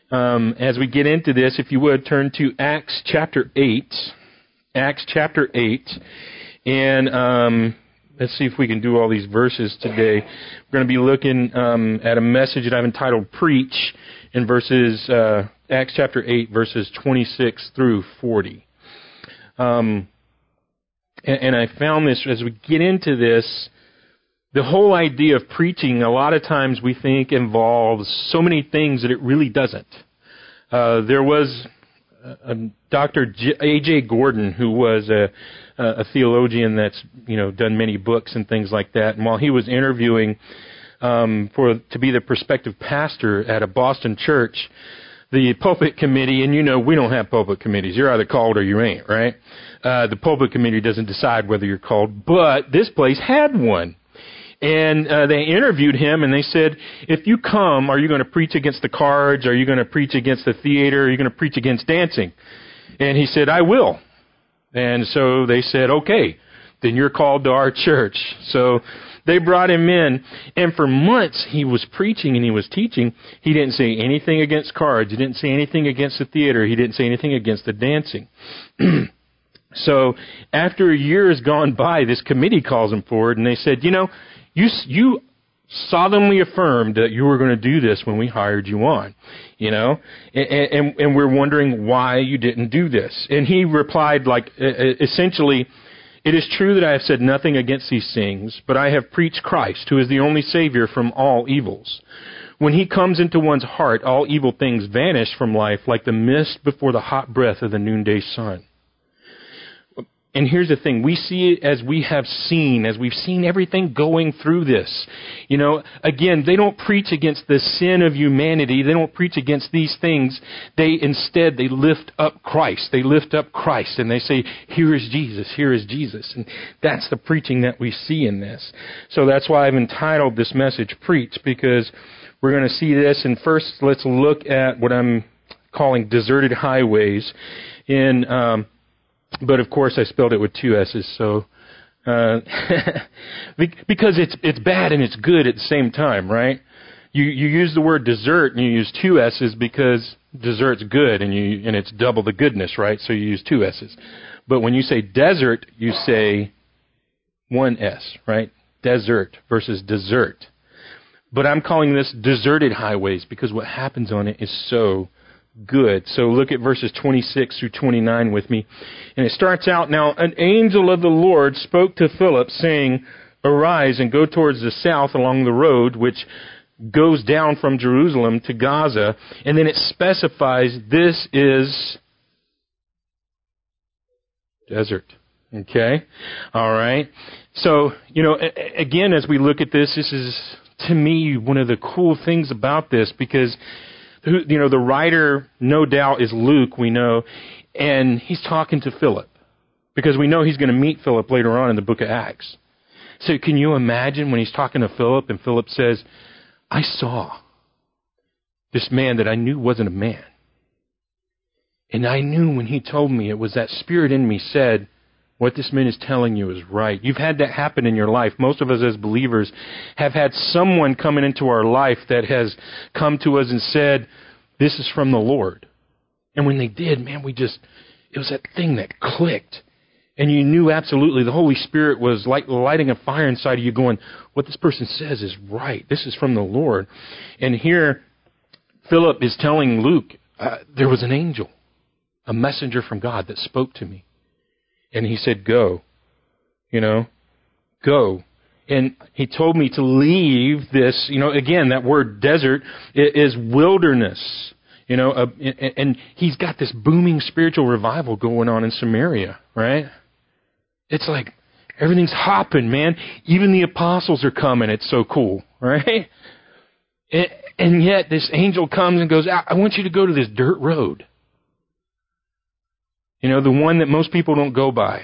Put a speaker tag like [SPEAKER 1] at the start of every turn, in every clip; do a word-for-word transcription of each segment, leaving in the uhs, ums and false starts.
[SPEAKER 1] um, as we get into this, if you would, turn to Acts chapter eight. Acts chapter eight. And um, let's see if we can do all these verses today. We're going to be looking um, at a message that I've entitled Preach in verses, uh, Acts chapter eight, verses twenty-six through forty. Um, and, and I found this, as we get into this, the whole idea of preaching, a lot of times we think involves so many things that it really doesn't. Uh, there was a, a Doctor A J Gordon, who was a, a theologian that's, you know, done many books and things like that. And while he was interviewing um, for to be the prospective pastor at a Boston church, the pulpit committee, and you know, we don't have pulpit committees. You're either called or you ain't, right? Uh, the pulpit committee doesn't decide whether you're called, but this place had one. And uh, they interviewed him, and they said, if you come, are you going to preach against the cards? Are you going to preach against the theater? Are you going to preach against dancing? And he said, I will. And so they said, okay, then you're called to our church. So they brought him in, and for months he was preaching and he was teaching. He didn't say anything against cards. He didn't say anything against the theater. He didn't say anything against the dancing. So after a year has gone by, this committee calls him forward, and they said, you know, You you solemnly affirmed that you were going to do this when we hired you on, you know, and, and, and we're wondering why you didn't do this. And he replied, like, essentially, it is true that I have said nothing against these things, but I have preached Christ, who is the only Savior from all evils. When he comes into one's heart, all evil things vanish from life like the mist before the hot breath of the noonday sun. And here's the thing, we see it as we have seen, as we've seen everything going through this. You know, again, they don't preach against the sin of humanity. They don't preach against these things. They instead, they lift up Christ. They lift up Christ and they say, here is Jesus, here is Jesus. And that's the preaching that we see in this. So that's why I've entitled this message, Preach, because we're going to see this. And first, let's look at what I'm calling deserted highways in um But of course, I spelled it with two S's, so uh, because it's it's bad and it's good at the same time, right? You you use the word desert and you use two S's because desert's good and you and it's double the goodness, right? So you use two S's. But when you say desert, you say one S, right? Desert versus dessert. But I'm calling this deserted highways because what happens on it is so good. So look at verses twenty-six through twenty-nine with me. And it starts out, now an angel of the Lord spoke to Philip, saying, arise and go towards the south along the road which goes down from Jerusalem to Gaza. And then it specifies this is desert. Okay? All right. So, you know, again, as we look at this, this is, to me, one of the cool things about this, because you know, the writer, no doubt, is Luke, we know, and he's talking to Philip, because we know he's going to meet Philip later on in the book of Acts. So can you imagine when he's talking to Philip, and Philip says, I saw this man that I knew wasn't a man. And I knew when he told me, it was that spirit in me said, what this man is telling you is right. You've had that happen in your life. Most of us as believers have had someone coming into our life that has come to us and said, this is from the Lord. And when they did, man, we just, it was that thing that clicked. And you knew absolutely the Holy Spirit was like lighting a fire inside of you going, what this person says is right. This is from the Lord. And here, Philip is telling Luke, uh, there was an angel, a messenger from God that spoke to me. And he said, go, you know, go. And he told me to leave this, you know, again, that word desert is wilderness, you know, uh, and, and he's got this booming spiritual revival going on in Samaria, right? It's like everything's hopping, man. Even the apostles are coming. It's so cool, right? And, and yet this angel comes and goes, I want you to go to this dirt road. You know, the one that most people don't go by.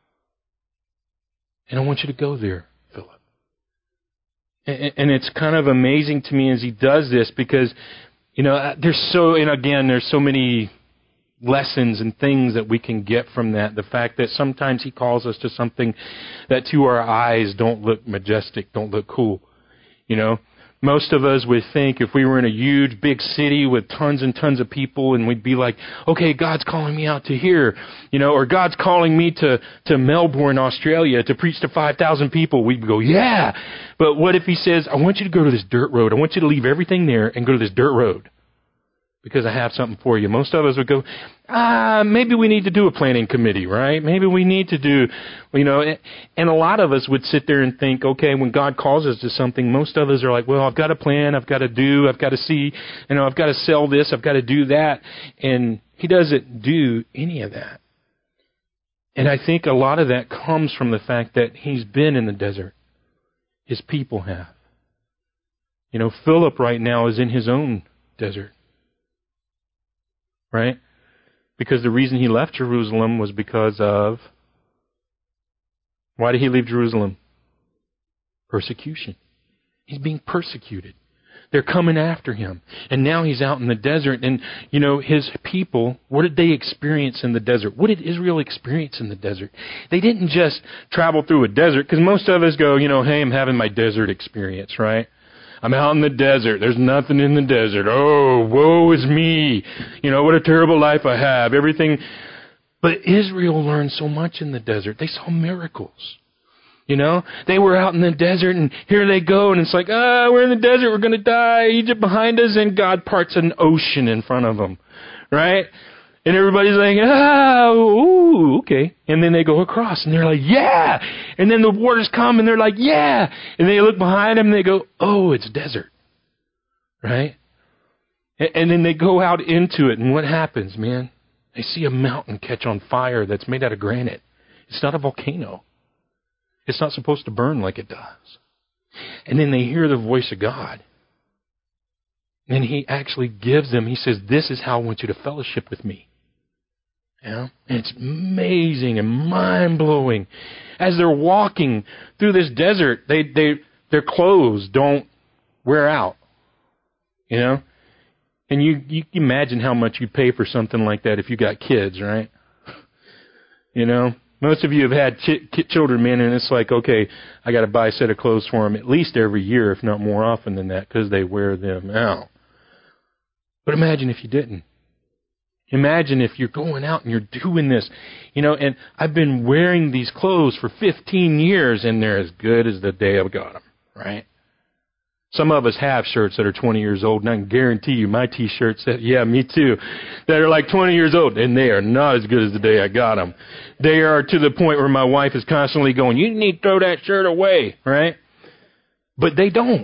[SPEAKER 1] And I want you to go there, Philip. And, and it's kind of amazing to me as he does this because, you know, there's so, and again, there's so many lessons and things that we can get from that. The fact that sometimes he calls us to something that to our eyes don't look majestic, don't look cool, you know. Most of us would think if we were in a huge, big city with tons and tons of people, and we'd be like, okay, God's calling me out to here, you know, or God's calling me to, to Melbourne, Australia to preach to five thousand people. We'd go, yeah. But what if he says, I want you to go to this dirt road. I want you to leave everything there and go to this dirt road because I have something for you. Most of us would go, ah, maybe we need to do a planning committee, right? Maybe we need to do, you know, and a lot of us would sit there and think, okay, when God calls us to something, most of us are like, well, I've got a plan, I've got to do, I've got to see, you know, I've got to sell this, I've got to do that. And he doesn't do any of that. And I think a lot of that comes from the fact that he's been in the desert. His people have. You know, Philip right now is in his own desert. Right? Because the reason he left Jerusalem was because of... Why did he leave Jerusalem? Persecution. He's being persecuted. They're coming after him. And now he's out in the desert. And, you know, his people, what did they experience in the desert? What did Israel experience in the desert? They didn't just travel through a desert, because most of us go, you know, hey, I'm having my desert experience, right? I'm out in the desert. There's nothing in the desert. Oh, woe is me. You know, what a terrible life I have. Everything. But Israel learned so much in the desert. They saw miracles. You know, they were out in the desert, and here they go, and it's like, ah, oh, we're in the desert. We're going to die. Egypt behind us, and God parts an ocean in front of them. Right? And everybody's like, ah, ooh, okay. And then they go across, and they're like, yeah. And then the waters come, and they're like, yeah. And they look behind them, and they go, oh, it's desert. Right? And then they go out into it, and what happens, man? They see a mountain catch on fire that's made out of granite. It's not a volcano. It's not supposed to burn like it does. And then they hear the voice of God. And he actually gives them, he says, this is how I want you to fellowship with me. Yeah? And it's amazing and mind-blowing. As they're walking through this desert, they, they, their clothes don't wear out. You know? And you, you can imagine how much you pay for something like that if you got kids, right? You know? Most of you have had ch- children, man, and it's like, okay, I got to buy a set of clothes for them at least every year, if not more often than that, because they wear them out. But imagine if you didn't. Imagine if you're going out and you're doing this, you know, and I've been wearing these clothes for fifteen years, and they're as good as the day I got them, right? Some of us have shirts that are twenty years old, and I can guarantee you my T-shirts, that, yeah, me too, that are like twenty years old, and they are not as good as the day I got them. They are to the point where my wife is constantly going, you need to throw that shirt away, right? But they don't.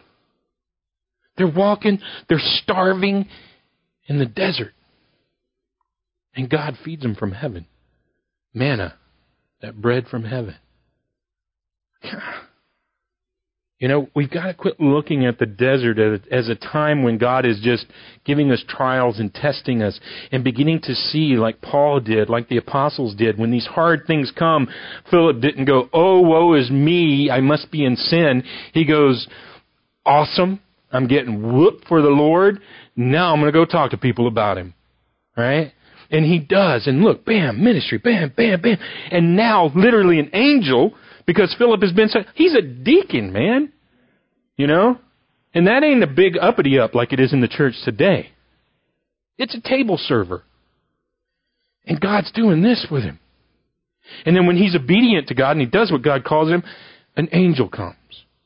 [SPEAKER 1] They're walking, they're starving in the desert. And God feeds them from heaven. Manna, that bread from heaven. You know, we've got to quit looking at the desert as a time when God is just giving us trials and testing us and beginning to see, like Paul did, like the apostles did. When these hard things come, Philip didn't go, oh, woe is me, I must be in sin. He goes, awesome, I'm getting whooped for the Lord. Now I'm going to go talk to people about Him. Right? And he does. And look, bam, ministry, bam, bam, bam. And now, literally an angel, because Philip has been, he's a deacon, man. You know? And that ain't a big uppity up like it is in the church today. It's a table server. And God's doing this with him. And then when he's obedient to God and he does what God calls him, an angel comes.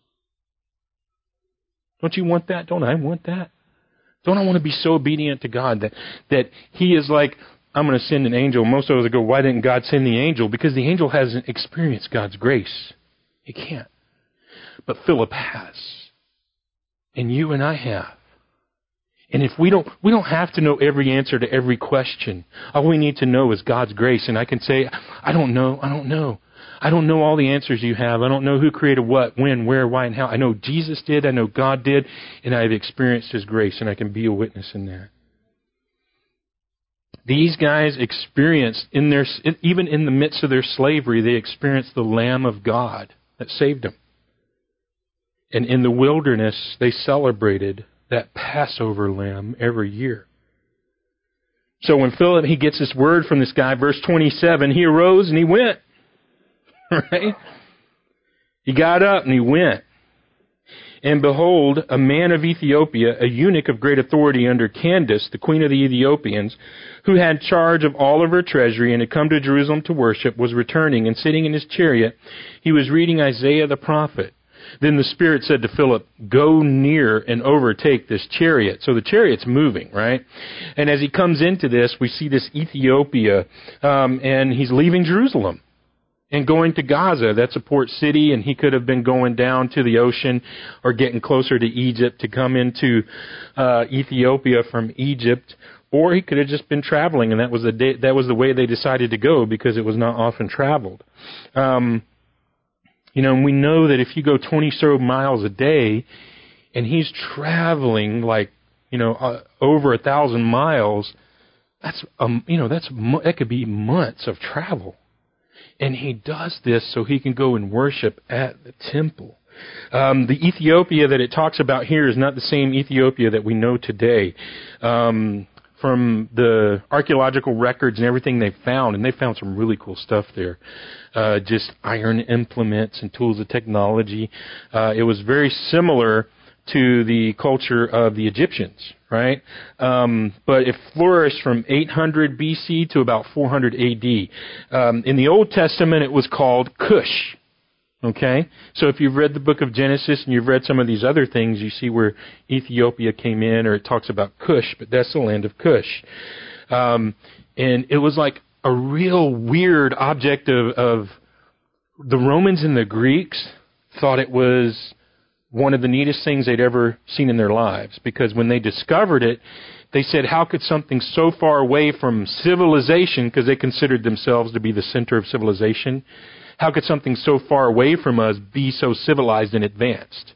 [SPEAKER 1] Don't you want that? Don't I want that? Don't I want to be so obedient to God that, that He is like, I'm going to send an angel. Most of us go, why didn't God send the angel? Because the angel hasn't experienced God's grace. He can't. But Philip has. And you and I have. And if we don't, we don't have to know every answer to every question. All we need to know is God's grace. And I can say, I don't know, I don't know. I don't know all the answers you have. I don't know who created what, when, where, why, and how. I know Jesus did. I know God did. And I've experienced His grace, and I can be a witness in that. These guys experienced, in their, even in the midst of their slavery, they experienced the Lamb of God that saved them. And in the wilderness, they celebrated that Passover lamb every year. So when Philip, he gets this word from this guy, verse twenty-seven, he arose and he went. Right? He got up and he went. And behold, a man of Ethiopia, a eunuch of great authority under Candace, the queen of the Ethiopians, who had charge of all of her treasury and had come to Jerusalem to worship, was returning, and sitting in his chariot, he was reading Isaiah the prophet. Then the Spirit said to Philip, go near and overtake this chariot. So the chariot's moving, right? And as he comes into this, we see this Ethiopia, um, and he's leaving Jerusalem and going to Gaza. That's a port city, and he could have been going down to the ocean or getting closer to Egypt to come into uh, Ethiopia from Egypt. Or he could have just been traveling, and that was the day, that was the way they decided to go, because it was not often traveled. Um, you know, and we know that if you go twenty so miles a day, and he's traveling like, you know, uh, over a thousand miles, that's um, you know, that's that could be months of travel. And he does this so he can go and worship at the temple. Um, the Ethiopia that it talks about here is not the same Ethiopia that we know today. Um, from the archaeological records and everything they've found, and they found some really cool stuff there. Uh, just iron implements and tools of technology. Uh, it was very similar to the culture of the Egyptians, right? Um, but it flourished from eight hundred B C to about four hundred A D. Um, in the Old Testament, it was called Cush. Okay? So if you've read the book of Genesis and you've read some of these other things, you see where Ethiopia came in, or it talks about Cush, but that's the land of Cush. Um, and it was like a real weird object of, of the Romans and the Greeks thought it was one of the neatest things they'd ever seen in their lives, because when they discovered it, they said, how could something so far away from civilization, because they considered themselves to be the center of civilization, how could something so far away from us be so civilized and advanced?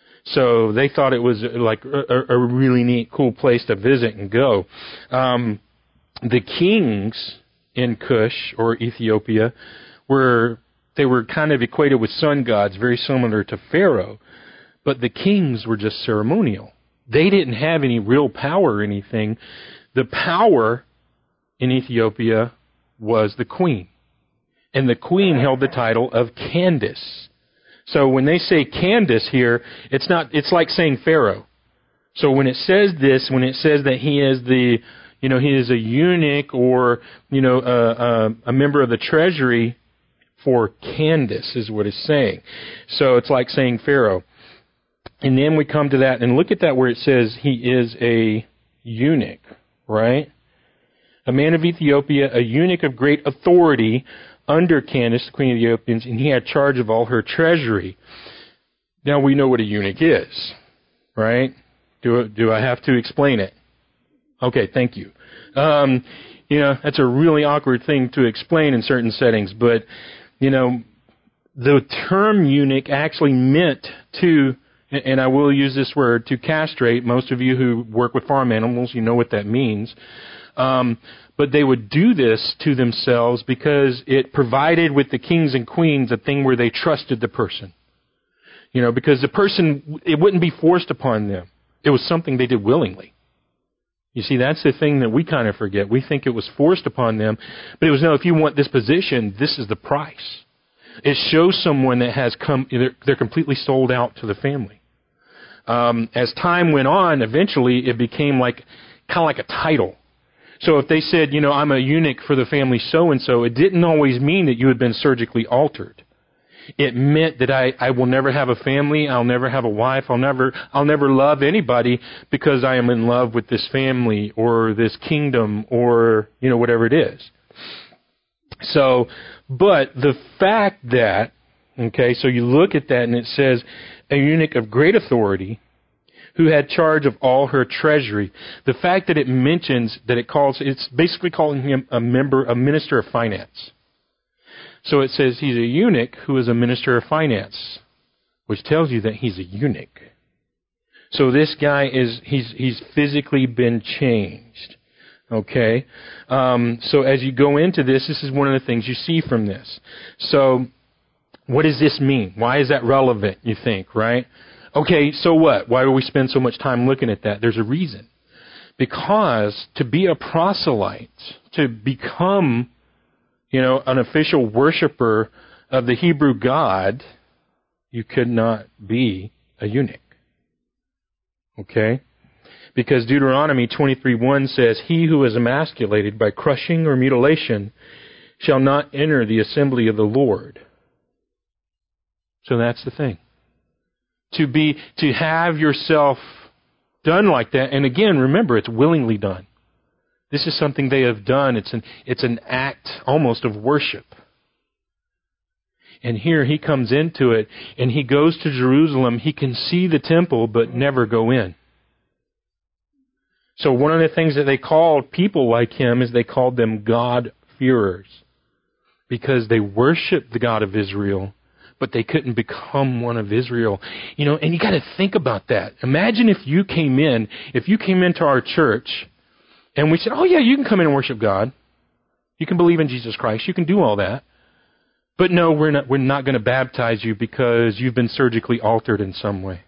[SPEAKER 1] So they thought it was like a, a really neat, cool place to visit and go. Um, the kings in Cush, or Ethiopia, were they were kind of equated with sun gods, very similar to Pharaoh. But the kings were just ceremonial. They didn't have any real power or anything. The power in Ethiopia was the queen. And the queen held the title of Candace. So when they say Candace here, it's not, it's like saying Pharaoh. So when it says this, when it says that he is the, you know, he is a eunuch, or, you know, a, a, a member of the treasury for Candace is what it's saying. So it's like saying Pharaoh. And then we come to that, and look at that where it says he is a eunuch, right? A man of Ethiopia, a eunuch of great authority under Candace, the queen of the Ethiopians, and he had charge of all her treasury. Now we know what a eunuch is, right? Do, do I have to explain it? Okay, thank you. Um, you know, that's a really awkward thing to explain in certain settings, but, you know, the term eunuch actually meant to, and I will use this word, to castrate. Most of you who work with farm animals, you know what that means. Um, but they would do this to themselves because it provided with the kings and queens a thing where they trusted the person. You know, because the person, it wouldn't be forced upon them. It was something they did willingly. You see, that's the thing that we kind of forget. We think it was forced upon them, but it was, no, if you want this position, this is the price. It shows someone that has come, they're, they're completely sold out to the family. Um, as time went on, eventually it became like, kind of like a title. So if they said, you know, I'm a eunuch for the family so-and-so, it didn't always mean that you had been surgically altered. It meant that I, I will never have a family, I'll never have a wife, I'll never, I'll never love anybody because I am in love with this family or this kingdom or, you know, whatever it is. So, but the fact that, okay, so you look at that and it says, a eunuch of great authority, who had charge of all her treasury. The fact that it mentions that it calls, it's basically calling him a member, a minister of finance. So it says he's a eunuch who is a minister of finance, which tells you that he's a eunuch. So this guy is, he's, he's physically been changed. Okay? Um, so as you go into this, this is one of the things you see from this. So what does this mean? Why is that relevant, you think, right? Okay, so what? Why do we spend so much time looking at that? There's a reason. Because to be a proselyte, to become, you know, an official worshiper of the Hebrew God, you could not be a eunuch. Okay? Because Deuteronomy twenty-three one says, "He who is emasculated by crushing or mutilation shall not enter the assembly of the Lord." So that's the thing. To be, to have yourself done like that, and again, remember, it's willingly done. This is something they have done. It's an, it's an act almost of worship. And here he comes into it, and he goes to Jerusalem. He can see the temple, but never go in. So one of the things that they called people like him is they called them God-fearers, because they worshiped the God of Israel, but they couldn't become one of Israel. You know, and you got to think about that. Imagine if you came in, if you came into our church, and we said, "Oh yeah, you can come in and worship God. You can believe in Jesus Christ. You can do all that. But no, we're not, we're not going to baptize you because you've been surgically altered in some way."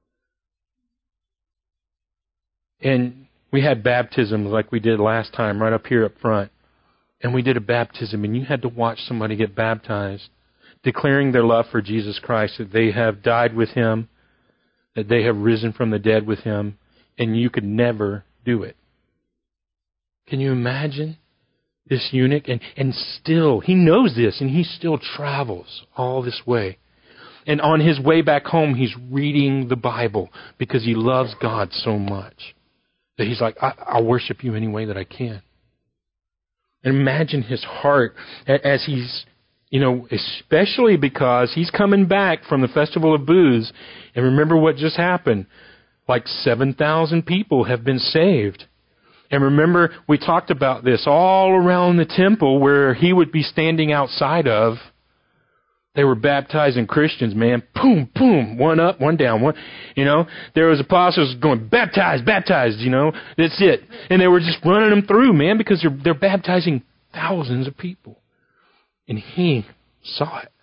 [SPEAKER 1] And we had baptisms like we did last time right up here up front. And we did a baptism, and you had to watch somebody get baptized, declaring their love for Jesus Christ, that they have died with Him, that they have risen from the dead with Him, and you could never do it. Can you imagine this eunuch? And, and still, he knows this, and he still travels all this way. And on his way back home, he's reading the Bible because he loves God so much that he's like, I, I'll worship you any way that I can. And imagine his heart as he's, you know, especially because he's coming back from the Festival of Booths. And remember what just happened. Like seven thousand people have been saved. And remember, we talked about this all around the temple where he would be standing outside of. They were baptizing Christians, man. Boom, boom. One up, one down. One, you know, there was apostles going, baptized, baptized, you know. That's it. And they were just running them through, man, because they're, they're baptizing thousands of people. And he saw it.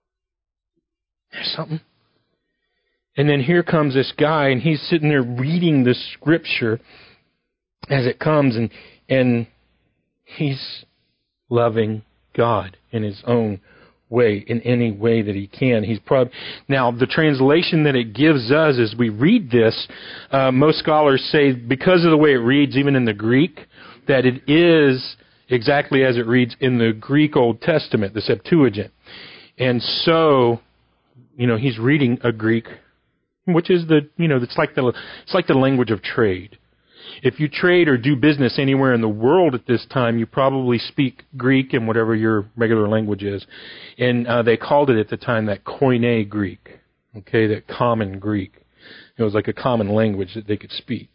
[SPEAKER 1] There's something. And then here comes this guy, and he's sitting there reading the scripture as it comes, and and he's loving God in his own way, in any way that he can. He's prob- now, the translation that it gives us as we read this, uh, most scholars say, because of the way it reads, even in the Greek, that it is exactly as it reads in the Greek Old Testament, the Septuagint. And so, you know, he's reading a Greek, which is the, you know, it's like the, it's like the language of trade. If you trade or do business anywhere in the world at this time, you probably speak Greek and whatever your regular language is. And uh, they called it at the time that Koine Greek, okay, that common Greek. It was like a common language that they could speak.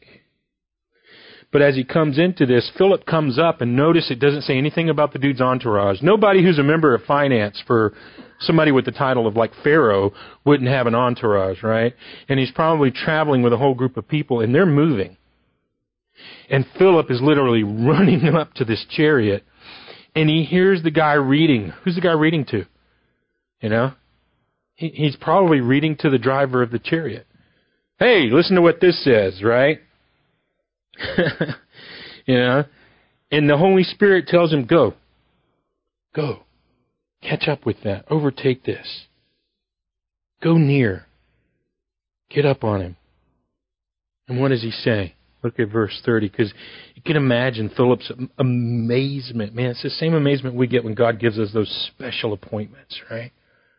[SPEAKER 1] But as he comes into this, Philip comes up, and notice it doesn't say anything about the dude's entourage. Nobody who's a member of finance for somebody with the title of like Pharaoh wouldn't have an entourage, right? And he's probably traveling with a whole group of people, and they're moving. And Philip is literally running up to this chariot, and he hears the guy reading. Who's the guy reading to? You know? He, he's probably reading to the driver of the chariot. Hey, listen to what this says, right? You know? And the Holy Spirit tells him, go. Go. Catch up with that. Overtake this. Go near. Get up on him. And what does he say? Look at verse thirty, because you can imagine Philip's amazement. Man, it's the same amazement we get when God gives us those special appointments, right?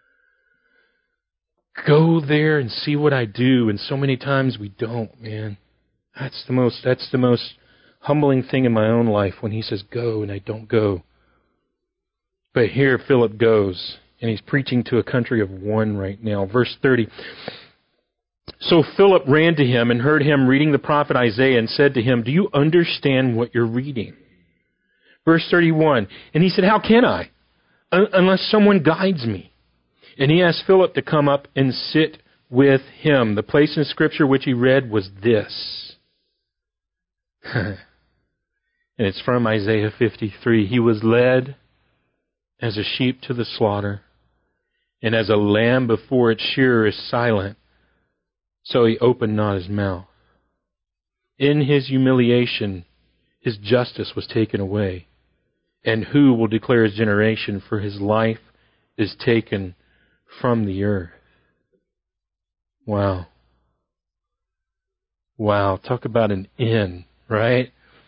[SPEAKER 1] Go there and see what I do, and so many times we don't, man. That's the most, that's the most humbling thing in my own life, when he says go and I don't go. But here Philip goes, and he's preaching to a country of one right now. Verse thirty. So Philip ran to him and heard him reading the prophet Isaiah and said to him, do you understand what you're reading? Verse thirty-one, and he said, how can I, Un- unless someone guides me? And he asked Philip to come up and sit with him. The place in Scripture which he read was this. And it's from Isaiah fifty-three. He was led as a sheep to the slaughter, and as a lamb before its shearer is silent, so he opened not his mouth. In his humiliation, his justice was taken away. And who will declare his generation? For his life is taken from the earth. Wow. Wow, talk about an in, right?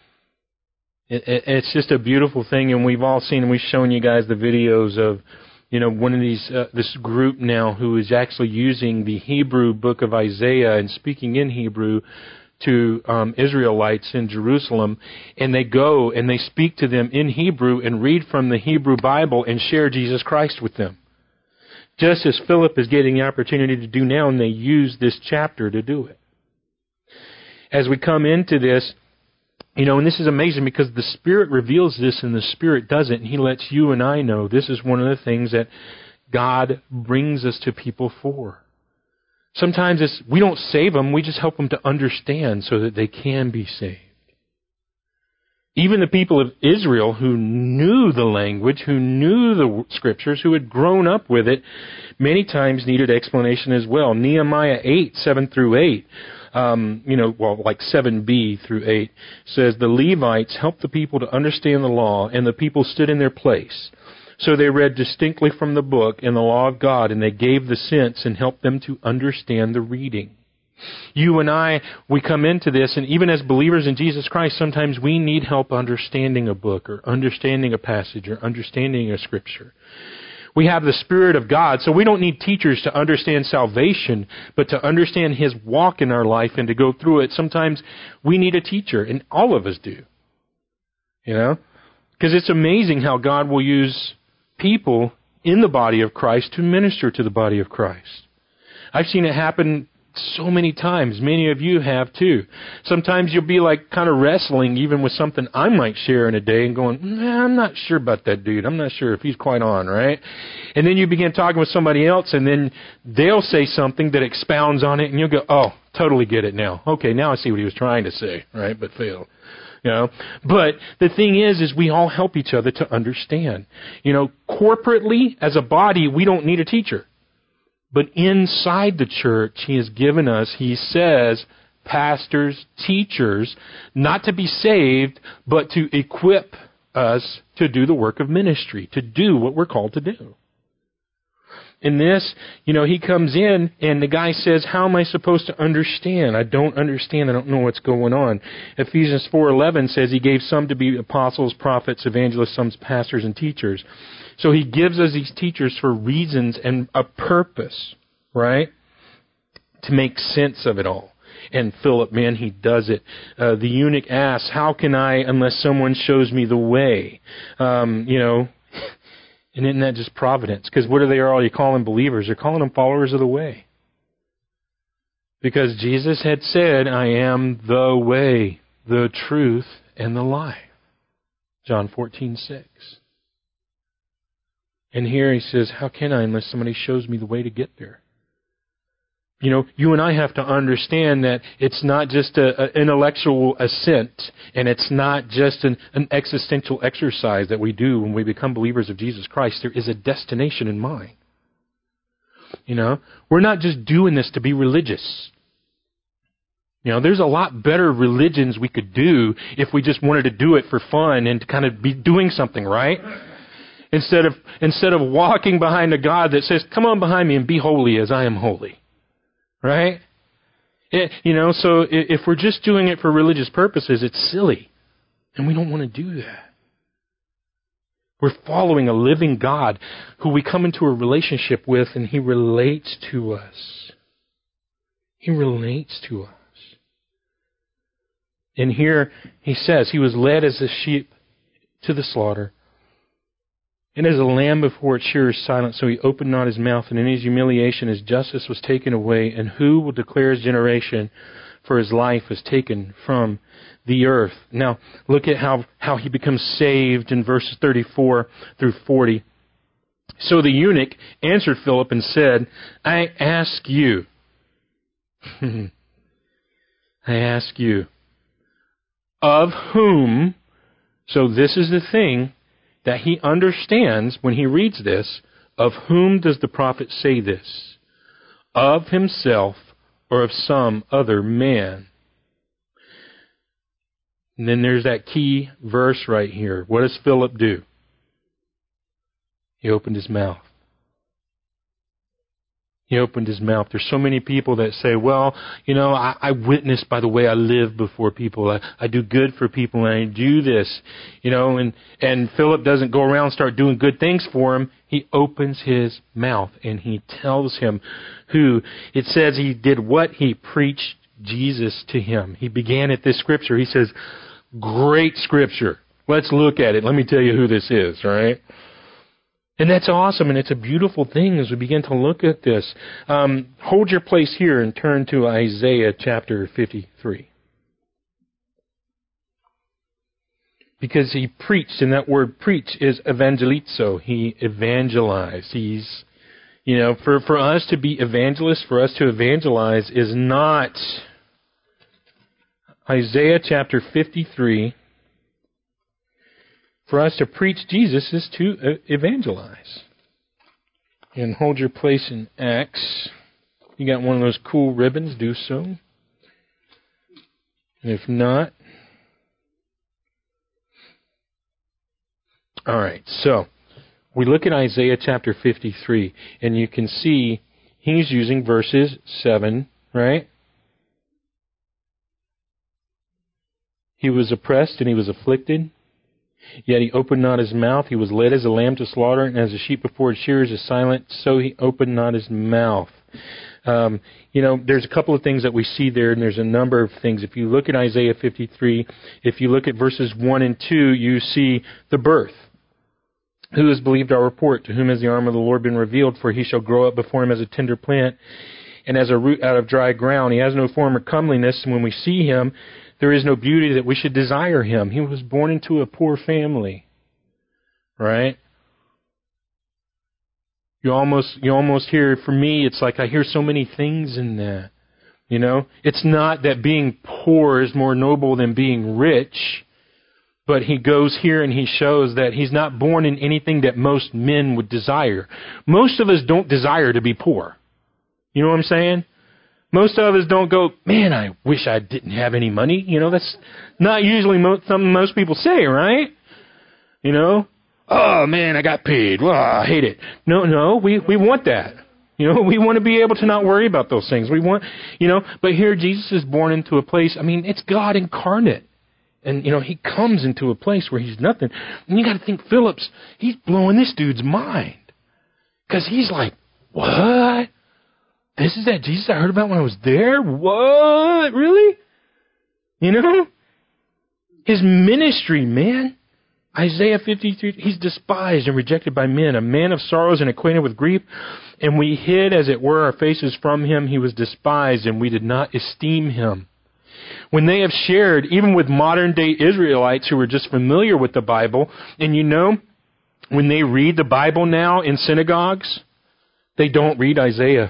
[SPEAKER 1] It, it, it's just a beautiful thing, and we've all seen, and we've shown you guys the videos of, you know, one of these, uh, this group now who is actually using the Hebrew book of Isaiah and speaking in Hebrew to um, Israelites in Jerusalem, and they go and they speak to them in Hebrew and read from the Hebrew Bible and share Jesus Christ with them. Just as Philip is getting the opportunity to do now, and they use this chapter to do it. As we come into this, you know, and this is amazing because the Spirit reveals this and the Spirit doesn't, and He lets you and I know this is one of the things that God brings us to people for. Sometimes it's, we don't save them, we just help them to understand so that they can be saved. Even the people of Israel who knew the language, who knew the Scriptures, who had grown up with it, many times needed explanation as well. Nehemiah eight, seven through eight, um, you know, well, like seven b through eight, says, the Levites helped the people to understand the law, and the people stood in their place. So they read distinctly from the book and the law of God, and they gave the sense and helped them to understand the reading. You and I, we come into this, and even as believers in Jesus Christ, sometimes we need help understanding a book or understanding a passage or understanding a scripture. We have the Spirit of God, so we don't need teachers to understand salvation, but to understand His walk in our life and to go through it. Sometimes we need a teacher, and all of us do. You know? Because it's amazing how God will use people in the body of Christ to minister to the body of Christ. I've seen it happen so many times. Many of you have too. Sometimes you'll be like kind of wrestling even with something I might share in a day and going, nah, I'm not sure about that dude. I'm not sure if he's quite on, right? And then you begin talking with somebody else and then they'll say something that expounds on it and you'll go, oh, totally get it now. Okay, now I see what he was trying to say, right? But failed. You know, but the thing is, is we all help each other to understand. You know, corporately, as a body, we don't need a teacher. But inside the church, He has given us, He says, pastors, teachers, not to be saved, but to equip us to do the work of ministry, to do what we're called to do. In this, you know, he comes in and the guy says, how am I supposed to understand? I don't understand. I don't know what's going on. Ephesians four eleven says He gave some to be apostles, prophets, evangelists, some pastors and teachers. So He gives us these teachers for reasons and a purpose, right? To make sense of it all. And Philip, man, he does it. Uh, the eunuch asks, how can I unless someone shows me the way? Um, you know, and isn't that just providence? Because what are they already calling believers? They're calling them followers of the way. Because Jesus had said, I am the way, the truth, and the life. John fourteen six. And here He says, how can I unless somebody shows me the way to get there? You know, you and I have to understand that it's not just an intellectual assent, and it's not just an, an existential exercise that we do when we become believers of Jesus Christ. There is a destination in mind. You know, we're not just doing this to be religious. You know, there's a lot better religions we could do if we just wanted to do it for fun and to kind of be doing something, right? Instead of instead of walking behind a God that says, come on behind me and be holy as I am holy. Right? It, you know, so if we're just doing it for religious purposes, it's silly. And we don't want to do that. We're following a living God who we come into a relationship with and He relates to us. He relates to us. And here He says, He was led as a sheep to the slaughter. And as a lamb before its shearer is silent, so He opened not His mouth, and in His humiliation His justice was taken away. And who will declare His generation? For His life was taken from the earth. Now, look at how, how He becomes saved in verses thirty-four through forty. So the eunuch answered Philip and said, I ask you, I ask you, of whom, so this is the thing, that he understands when he reads this, of whom does the prophet say this? Of himself or of some other man? And then there's that key verse right here. What does Philip do? He opened his mouth. He opened his mouth. There's so many people that say, well, you know, I, I witness by the way I live before people. I, I do good for people and I do this, you know, and, and Philip doesn't go around and start doing good things for him. He opens his mouth and he tells him who. It says he did what? He preached Jesus to him. He began at this scripture. He says, great scripture. Let's look at it. Let me tell you who this is, right? And that's awesome, and it's a beautiful thing as we begin to look at this. Um, hold your place here and turn to Isaiah chapter fifty-three. Because he preached, and that word preach is evangelizo. He evangelized. He's, you know, for, for us to be evangelists, for us to evangelize is not... Isaiah chapter fifty-three... For us to preach Jesus is to evangelize. And hold your place in Acts. You got one of those cool ribbons, do so. And if not... Alright, so we look at Isaiah chapter fifty-three, and you can see he's using verses seven, right? He was oppressed and he was afflicted. Yet he opened not his mouth. He was led as a lamb to slaughter, and as a sheep before its shearers is silent, so he opened not his mouth. Um, you know, there's a couple of things that we see there, and there's a number of things. If you look at Isaiah fifty-three, if you look at verses one and two, you see the birth. Who has believed our report? To whom has the arm of the Lord been revealed? For he shall grow up before him as a tender plant, and as a root out of dry ground. He has no form or comeliness, and when we see him, there is no beauty that we should desire him. He was born into a poor family, right? You almost, you almost hear, for me, it's like I hear so many things in that. You know, it's not that being poor is more noble than being rich, but he goes here and he shows that he's not born in anything that most men would desire. Most of us don't desire to be poor. You know what I'm saying? Most of us don't go, man, I wish I didn't have any money. You know, that's not usually mo- something most people say, right? You know, oh, man, I got paid. Well, I hate it. No, no, we, we want that. You know, we want to be able to not worry about those things. We want, you know, but here Jesus is born into a place, I mean, it's God incarnate. And, you know, he comes into a place where he's nothing. And you got to think, Phillips, he's blowing this dude's mind. Because he's like, what? This is that Jesus I heard about when I was there? What? Really? You know? His ministry, man. Isaiah fifty-three, he's despised and rejected by men, a man of sorrows and acquainted with grief. And we hid, as it were, our faces from him. He was despised, and we did not esteem him. When they have shared, even with modern-day Israelites who are just familiar with the Bible, and you know, when they read the Bible now in synagogues, they don't read Isaiah.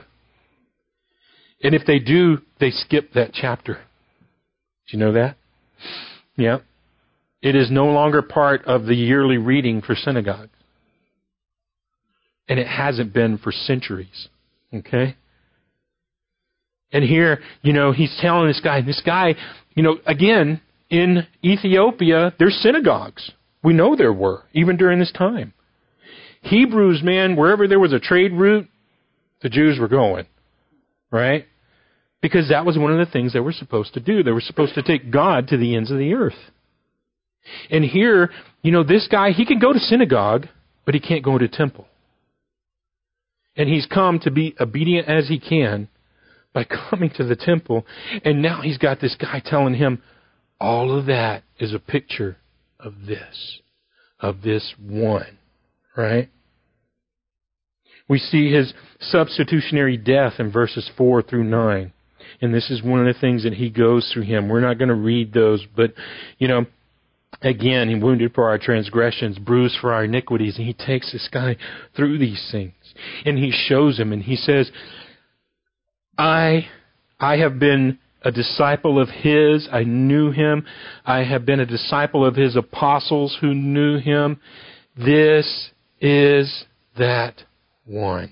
[SPEAKER 1] And if they do, they skip that chapter. Do you know that? Yeah. It is no longer part of the yearly reading for synagogue. And it hasn't been for centuries. Okay? And here, you know, he's telling this guy, this guy, you know, again, in Ethiopia, there's synagogues. We know there were, even during this time. Hebrews, man, wherever there was a trade route, the Jews were going. Right? Because that was one of the things they were supposed to do. They were supposed to take God to the ends of the earth. And here, you know, this guy, he can go to synagogue, but he can't go to temple. And he's come to be obedient as he can by coming to the temple. And now he's got this guy telling him, all of that is a picture of this, of this one, right? We see his substitutionary death in verses four through nine. And this is one of the things that he goes through him. We're not going to read those, but, you know, again, he wounded for our transgressions, bruised for our iniquities. And he takes this guy through these things. And he shows him, and he says, I, I have been a disciple of his. I knew him. I have been a disciple of his apostles who knew him. This is that one.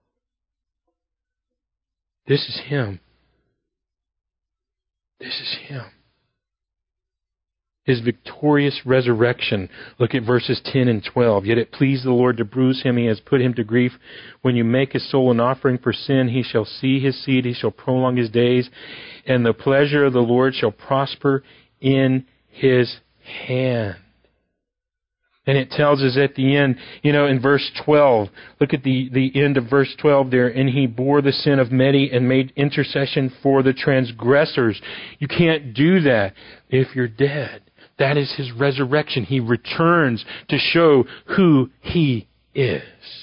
[SPEAKER 1] This is him. This is him. His victorious resurrection. Look at verses ten and twelve. Yet it pleased the Lord to bruise him. He has put him to grief. When you make his soul an offering for sin, he shall see his seed. He shall prolong his days. And the pleasure of the Lord shall prosper in his hand. And it tells us at the end, you know, in verse twelve, look at the, the end of verse twelve there. And he bore the sin of many and made intercession for the transgressors. You can't do that if you're dead. That is his resurrection. He returns to show who he is.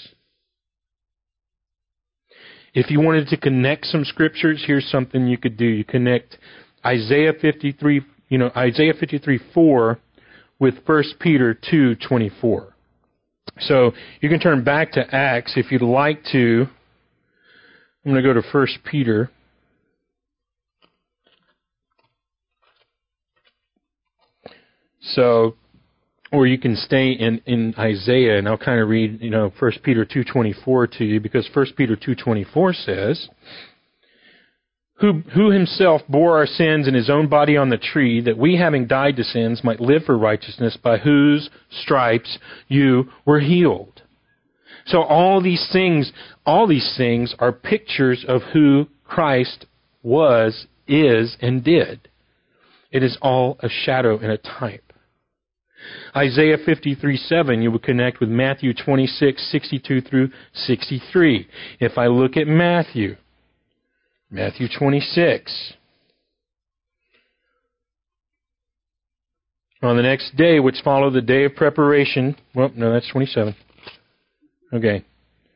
[SPEAKER 1] If you wanted to connect some scriptures, here's something you could do. You connect Isaiah fifty-three, you know, Isaiah fifty-three four with First Peter two twenty-four. So you can turn back to Acts if you'd like to. I'm going to go to First Peter. So, or you can stay in, in Isaiah, and I'll kind of read, you know, First Peter two twenty-four to you, because First Peter two twenty-four says, Who, who himself bore our sins in his own body on the tree, that we, having died to sins, might live for righteousness, by whose stripes you were healed. So all these things, all these things are pictures of who Christ was, is, and did. It is all a shadow and a type. Isaiah fifty-three seven, you would connect with Matthew twenty-six sixty-two through sixty-three. If I look at Matthew, Matthew twenty-six. On the next day, which followed the day of preparation. Well, no, that's twenty-seven. Okay.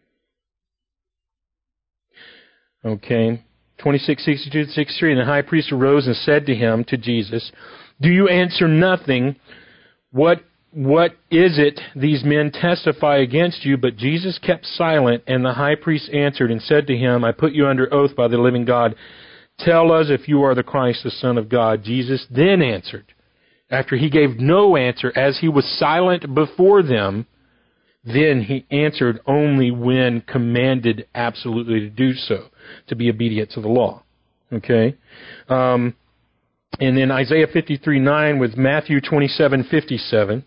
[SPEAKER 1] Okay. twenty-six sixty-two to sixty-three. And the high priest arose and said to him, to Jesus, Do you answer nothing? What What is it these men testify against you? But Jesus kept silent, and the high priest answered and said to him, I put you under oath by the living God. Tell us if you are the Christ, the Son of God. Jesus then answered, after he gave no answer, as he was silent before them, then he answered only when commanded absolutely to do so, to be obedient to the law. Okay? Um, and then Isaiah fifty-three nine with Matthew twenty-seven fifty-seven.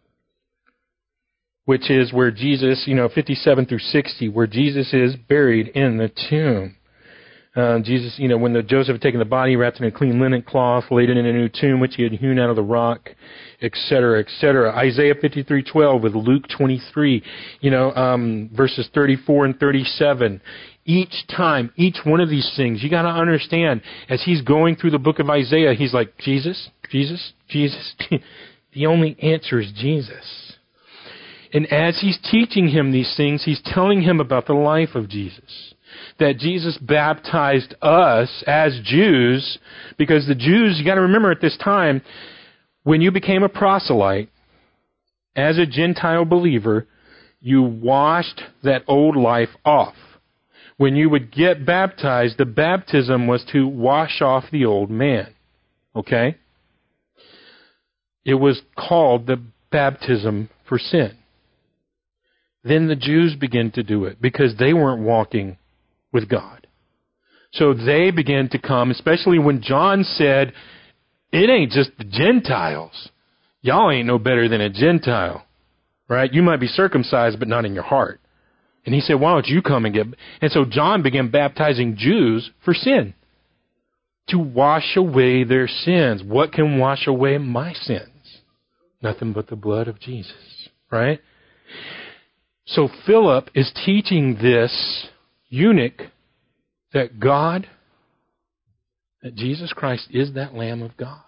[SPEAKER 1] Which is where Jesus, you know, fifty-seven through sixty, where Jesus is buried in the tomb. Uh, Jesus, you know, when the Joseph had taken the body, wrapped it in a clean linen cloth, laid it in a new tomb, which he had hewn out of the rock, et cetera, et cetera. Isaiah fifty-three twelve with Luke twenty-three, you know, um, verses thirty-four and thirty-seven. Each time, each one of these things, you got to understand, as he's going through the book of Isaiah, he's like, Jesus, Jesus, Jesus. The only answer is Jesus. And as he's teaching him these things, he's telling him about the life of Jesus. That Jesus baptized us as Jews, because the Jews, you got to remember at this time, when you became a proselyte, as a Gentile believer, you washed that old life off. When you would get baptized, the baptism was to wash off the old man. Okay? It was called the baptism for sin. Then the Jews began to do it because they weren't walking with God. So they began to come, especially when John said, it ain't just the Gentiles. Y'all ain't no better than a Gentile. Right? You might be circumcised, but not in your heart. And he said, why don't you come and get... And so John began baptizing Jews for sin. To wash away their sins. What can wash away my sins? Nothing but the blood of Jesus. Right? So Philip is teaching this eunuch that God, that Jesus Christ is that Lamb of God.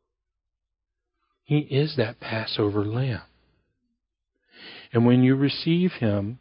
[SPEAKER 1] He is that Passover Lamb. And when you receive Him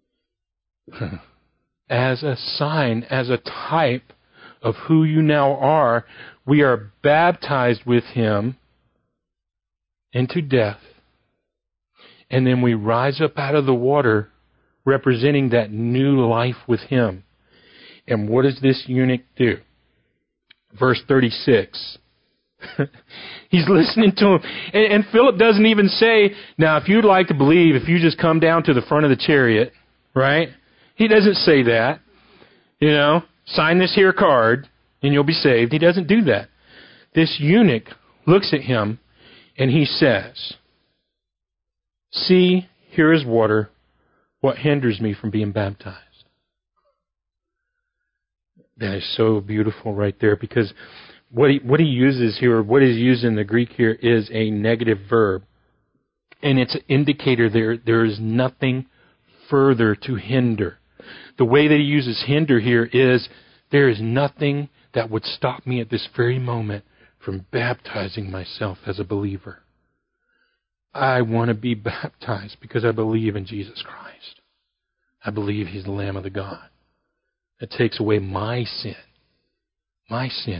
[SPEAKER 1] as a sign, as a type of who you now are, we are baptized with Him into death. And then we rise up out of the water representing that new life with Him. And what does this eunuch do? Verse thirty-six. He's listening to him. And, and Philip doesn't even say, now if you'd like to believe, if you just come down to the front of the chariot, right? He doesn't say that. You know, sign this here card and you'll be saved. He doesn't do that. This eunuch looks at him And he says, "See, here is water. What hinders me from being baptized?" That is so beautiful right there, because what he, what he uses here, what is used in the Greek here, is a negative verb. And it's an indicator there, there is nothing further to hinder. The way that he uses hinder here is, there is nothing that would stop me at this very moment from baptizing myself as a believer. I want to be baptized because I believe in Jesus Christ. I believe He's the Lamb of the God that takes away my sin. My sin.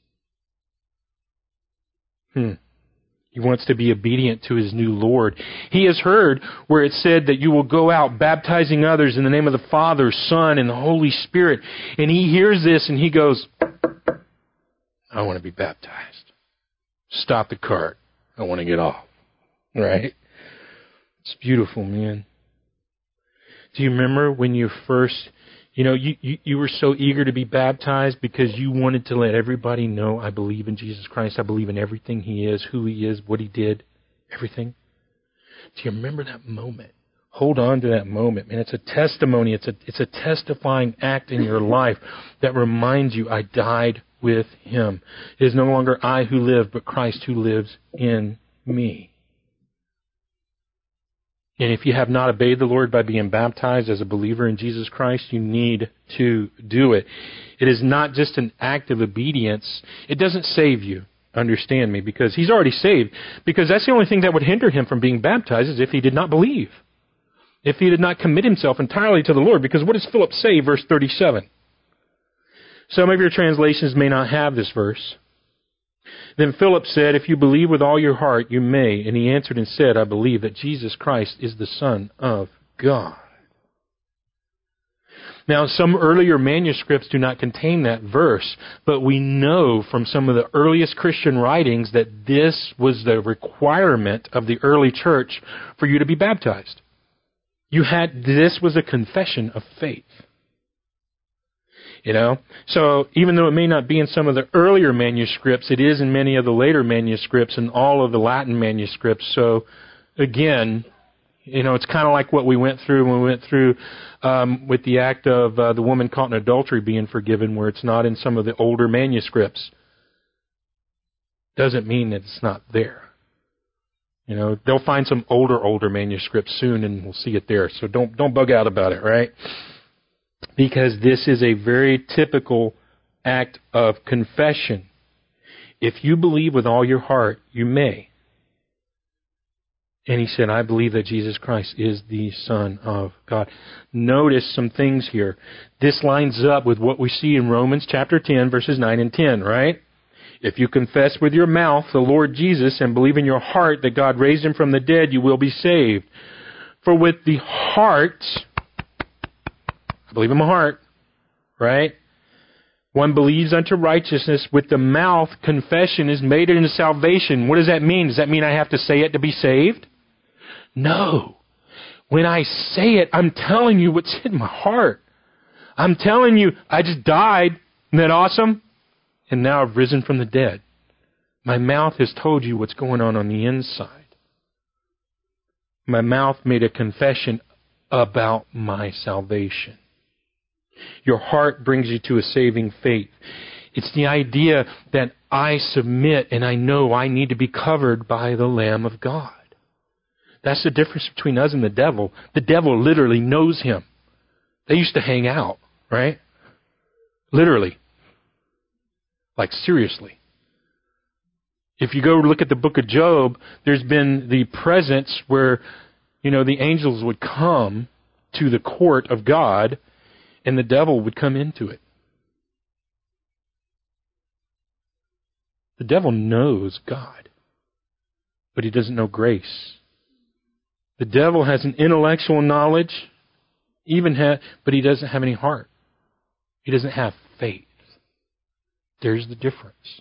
[SPEAKER 1] Hmm. He wants to be obedient to His new Lord. He has heard where it said that you will go out baptizing others in the name of the Father, Son, and the Holy Spirit. And he hears this and he goes, I want to be baptized. Stop the cart. I want to get off. Right? It's beautiful, man. Do you remember when you first, you know, you, you, you were so eager to be baptized because you wanted to let everybody know, I believe in Jesus Christ. I believe in everything He is, who He is, what He did, everything. Do you remember that moment? Hold on to that moment, man. It's a testimony. It's a, it's a testifying act in your life that reminds you, I died with Him. It is no longer I who live, but Christ who lives in me. And if you have not obeyed the Lord by being baptized as a believer in Jesus Christ, you need to do it. It is not just an act of obedience. It doesn't save you, understand me, because He's already saved. Because that's the only thing that would hinder Him from being baptized is if he did not believe. If he did not commit himself entirely to the Lord. Because what does Philip say, verse thirty-seven? Some of your translations may not have this verse. Then Philip said, if you believe with all your heart, you may. And he answered and said, I believe that Jesus Christ is the Son of God. Now, some earlier manuscripts do not contain that verse, but we know from some of the earliest Christian writings that this was the requirement of the early church for you to be baptized. You had, this was a confession of faith. You know, so even though it may not be in some of the earlier manuscripts, it is in many of the later manuscripts and all of the Latin manuscripts. So again, you know, it's kind of like what we went through when we went through um, with the act of uh, the woman caught in adultery being forgiven, where it's not in some of the older manuscripts. Doesn't mean that it's not there. You know, they'll find some older, older manuscripts soon, and we'll see it there. So don't don't bug out about it, right? Because this is a very typical act of confession. If you believe with all your heart, you may. And he said, I believe that Jesus Christ is the Son of God. Notice some things here. This lines up with what we see in Romans chapter ten, verses nine and ten, right? If you confess with your mouth the Lord Jesus and believe in your heart that God raised Him from the dead, you will be saved. For with the heart, I believe in my heart, right? One believes unto righteousness. With the mouth, confession is made unto salvation. What does that mean? Does that mean I have to say it to be saved? No. When I say it, I'm telling you what's in my heart. I'm telling you, I just died. Isn't that awesome? And now I've risen from the dead. My mouth has told you what's going on on the inside. My mouth made a confession about my salvation. Your heart brings you to a saving faith. It's the idea that I submit and I know I need to be covered by the Lamb of God. That's the difference between us and the devil. The devil literally knows Him. They used to hang out, right? Literally. Like seriously. If you go look at the book of Job, there's been the presence where, you know, the angels would come to the court of God and the devil would come into it. The devil knows God, but he doesn't know grace. The devil has an intellectual knowledge, even ha- but he doesn't have any heart. He doesn't have faith. There's the difference.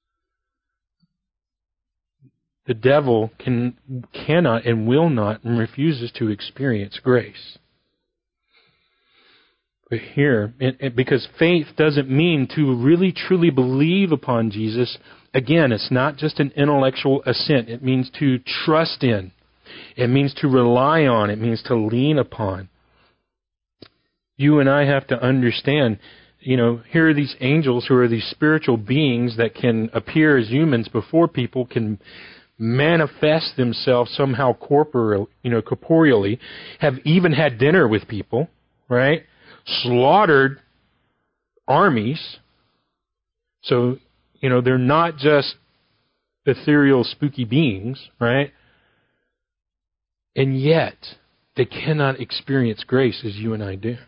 [SPEAKER 1] The devil can, cannot and will not and refuses to experience grace. But here, it, it, because faith doesn't mean to really truly believe upon Jesus. Again, it's not just an intellectual assent. It means to trust in. It means to rely on. It means to lean upon. You and I have to understand, you know, here are these angels who are these spiritual beings that can appear as humans before people, can manifest themselves somehow corporeal, you know, corporeally, have even had dinner with people, right? Slaughtered armies. So, you know, they're not just ethereal, spooky beings, right? And yet, they cannot experience grace as you and I do.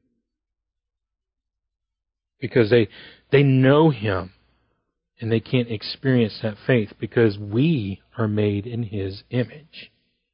[SPEAKER 1] Because they they know Him, and they can't experience that faith because we are made in His image.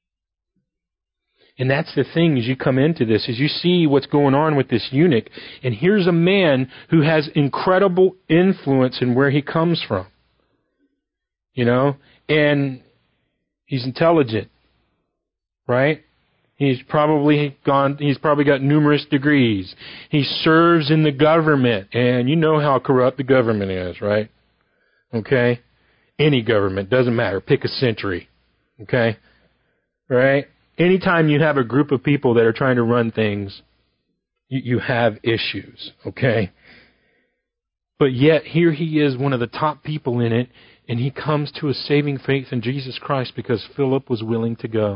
[SPEAKER 1] And that's the thing as you come into this, as you see what's going on with this eunuch, and here's a man who has incredible influence in where he comes from. You know, and he's intelligent, right? He's probably gone, he's probably got numerous degrees. He serves in the government, and you know how corrupt the government is, right? Okay? Any government, doesn't matter. Pick a century. Okay? Right? Anytime you have a group of people that are trying to run things, you, you have issues. Okay? But yet, here he is, one of the top people in it, and he comes to a saving faith in Jesus Christ because Philip was willing to go.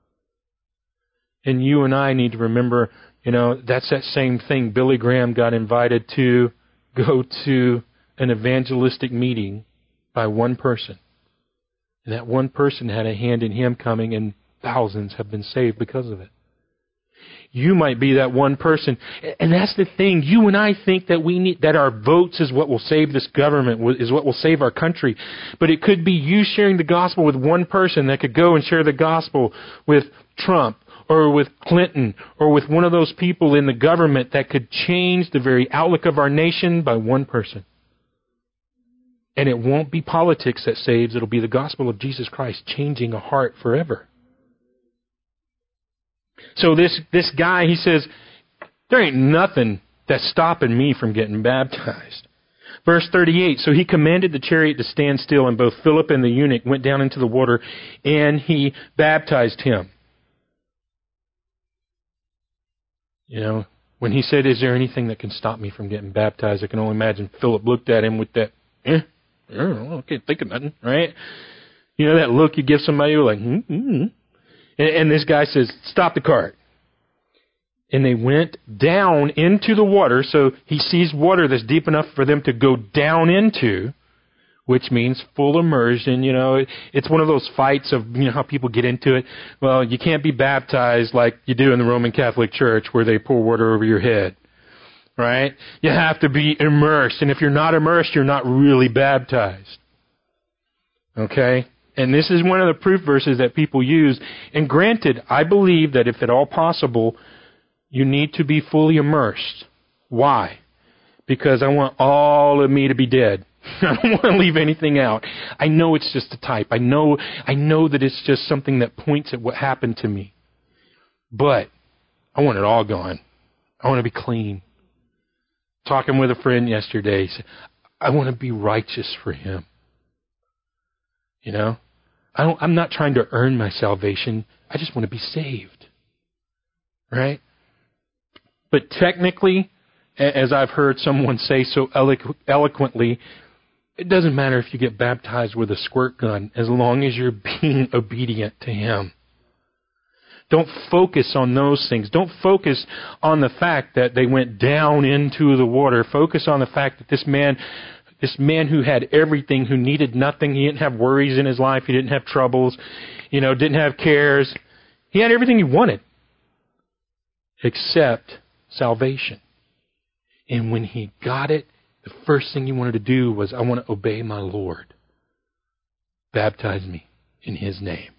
[SPEAKER 1] And you and I need to remember, you know, that's that same thing. Billy Graham got invited to go to an evangelistic meeting by one person. And that one person had a hand in him coming, and thousands have been saved because of it. You might be that one person. And that's the thing. You and I think that we need, that our votes is what will save this government, is what will save our country. But it could be you sharing the gospel with one person that could go and share the gospel with Trump, or with Clinton, or with one of those people in the government that could change the very outlook of our nation by one person. And it won't be politics that saves, it'll be the gospel of Jesus Christ changing a heart forever. So this, this guy, he says, there ain't nothing that's stopping me from getting baptized. Verse thirty-eight, so he commanded the chariot to stand still, and both Philip and the eunuch went down into the water, and he baptized him. You know, when he said, is there anything that can stop me from getting baptized? I can only imagine Philip looked at him with that, eh, I don't know, I can't think of nothing, right? You know that look you give somebody, you're like, mm-hmm. And, and this guy says, stop the cart. And they went down into the water, so he sees water that's deep enough for them to go down into, which means full immersion. You know, it's one of those fights of, you know, how people get into it. Well, you can't be baptized like you do in the Roman Catholic Church where they pour water over your head, right? You have to be immersed. And if you're not immersed, you're not really baptized. Okay? And this is one of the proof verses that people use. And granted, I believe that if at all possible, you need to be fully immersed. Why? Because I want all of me to be dead. I don't want to leave anything out. I know it's just a type. I know I know that it's just something that points at what happened to me. But I want it all gone. I want to be clean. Talking with a friend yesterday, he said, I want to be righteous for Him. You know? I don't, I'm not trying to earn my salvation. I just want to be saved. Right? But technically, as I've heard someone say so eloqu- eloquently, it doesn't matter if you get baptized with a squirt gun as long as you're being obedient to Him. Don't focus on those things. Don't focus on the fact that they went down into the water. Focus on the fact that this man, this man who had everything, who needed nothing, he didn't have worries in his life, he didn't have troubles, you know, didn't have cares. He had everything he wanted except salvation. And when he got it, the first thing he wanted to do was, I want to obey my Lord. Baptize me in His name.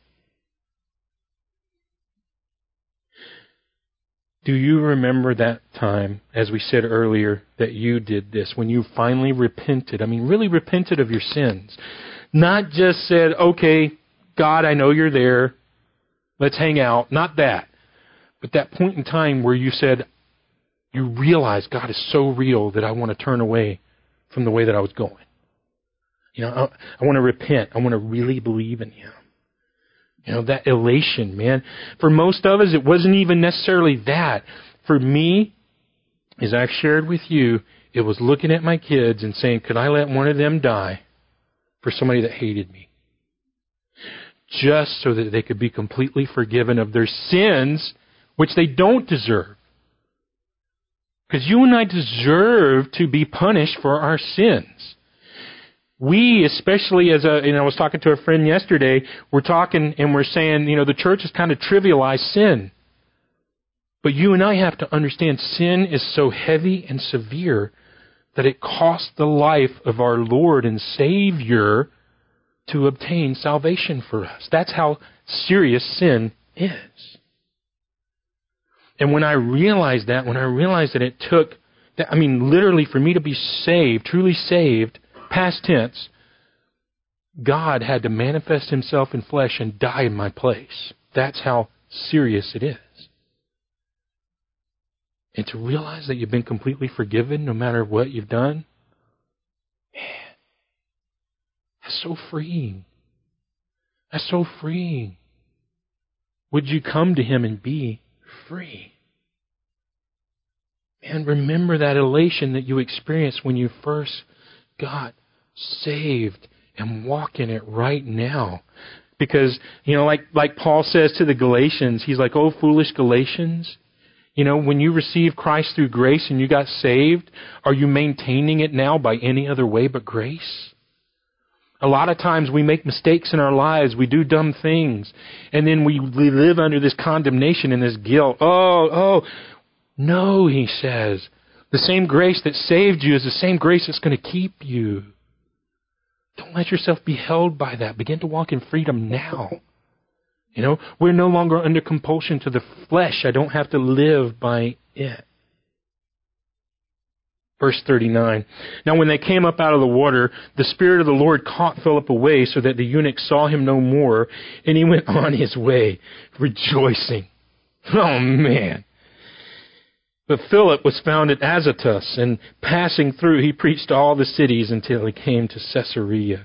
[SPEAKER 1] Do you remember that time, as we said earlier, that you did this, when you finally repented? I mean, really repented of your sins. Not just said, okay, God, I know you're there. Let's hang out. Not that. But that point in time where you said, You realize God is so real that I want to turn away from the way that I was going. You know, I, I want to repent. I want to really believe in Him. You know, that elation, man. For most of us, it wasn't even necessarily that. For me, as I've shared with you, it was looking at my kids and saying, could I let one of them die for somebody that hated me? Just so that they could be completely forgiven of their sins, which they don't deserve. Because you and I deserve to be punished for our sins. We, especially as a, you know, I was talking to a friend yesterday, we're talking and we're saying, you know, the church has kind of trivialized sin. But you and I have to understand sin is so heavy and severe that it cost the life of our Lord and Savior to obtain salvation for us. That's how serious sin is. And when I realized that, when I realized that it took, that, I mean, literally for me to be saved, truly saved, past tense, God had to manifest Himself in flesh and die in my place. That's how serious it is. And to realize that you've been completely forgiven no matter what you've done, man, that's so freeing. That's so freeing. Would you come to Him and be free? Man, remember that elation that you experienced when you first got saved and walk in it right now. Because, you know, like, like Paul says to the Galatians, he's like, oh, foolish Galatians. You know, when you received Christ through grace and you got saved, are you maintaining it now by any other way but grace? A lot of times we make mistakes in our lives. We do dumb things. And then we, we live under this condemnation and this guilt. Oh, oh. No, he says. The same grace that saved you is the same grace that's going to keep you. Don't let yourself be held by that. Begin to walk in freedom now. You know, we're no longer under compulsion to the flesh. I don't have to live by it. Verse thirty-nine. Now when they came up out of the water, the Spirit of the Lord caught Philip away so that the eunuch saw him no more, and he went on his way, rejoicing. Oh, man. But Philip was found at Azotus, and passing through, he preached to all the cities until he came to Caesarea.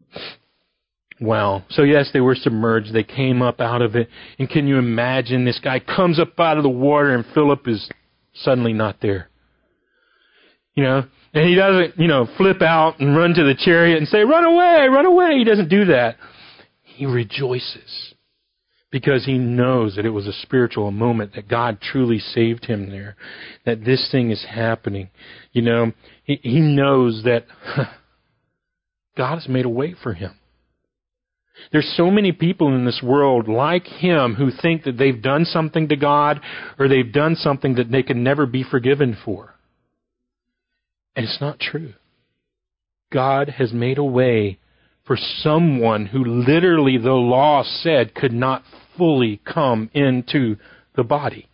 [SPEAKER 1] Wow. So yes, they were submerged. They came up out of it. And can you imagine this guy comes up out of the water and Philip is suddenly not there. You know, and he doesn't, you know, flip out and run to the chariot and say, run away, run away. He doesn't do that. He rejoices because he knows that it was a spiritual moment, that God truly saved him there, that this thing is happening. You know, he, he knows that God has made a way for him. There's so many people in this world like him who think that they've done something to God or they've done something that they can never be forgiven for. And it's not true. God has made a way for someone who literally the law said could not fully come into the body.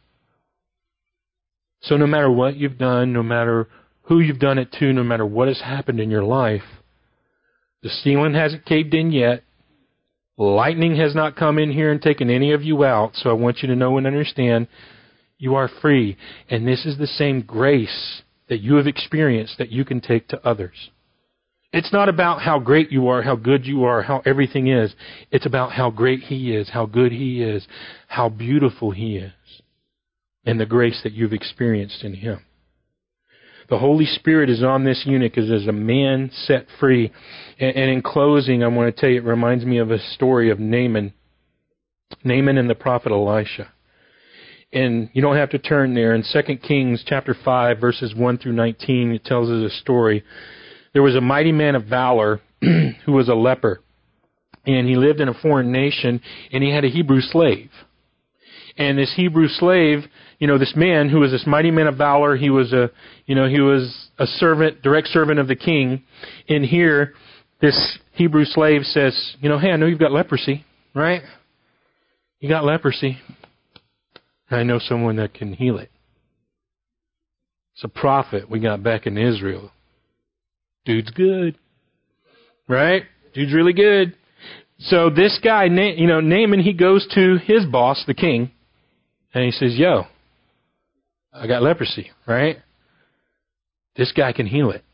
[SPEAKER 1] So no matter what you've done, no matter who you've done it to, no matter what has happened in your life, the ceiling hasn't caved in yet. Lightning has not come in here and taken any of you out, so I want you to know and understand you are free. And this is the same grace that you have experienced that you can take to others. It's not about how great you are, how good you are, how everything is. It's about how great He is, how good He is, how beautiful He is, and the grace that you've experienced in Him. The Holy Spirit is on this eunuch as, as a man set free. And, and in closing, I want to tell you, it reminds me of a story of Naaman. Naaman and the prophet Elisha. And you don't have to turn there. In Second Kings chapter five, verses one through nineteen, it tells us a story. There was a mighty man of valor who was a leper. And he lived in a foreign nation, and he had a Hebrew slave. And this Hebrew slave, you know, this man who was this mighty man of valor, he was a, you know, he was a servant, direct servant of the king. And here, this Hebrew slave says, you know, hey, I know you've got leprosy, right? You got leprosy. I know someone that can heal it. It's a prophet we got back in Israel. Dude's good, right? Dude's really good. So this guy, you know, Naaman, he goes to his boss, the king, and he says, yo, I got leprosy, right? This guy can heal it.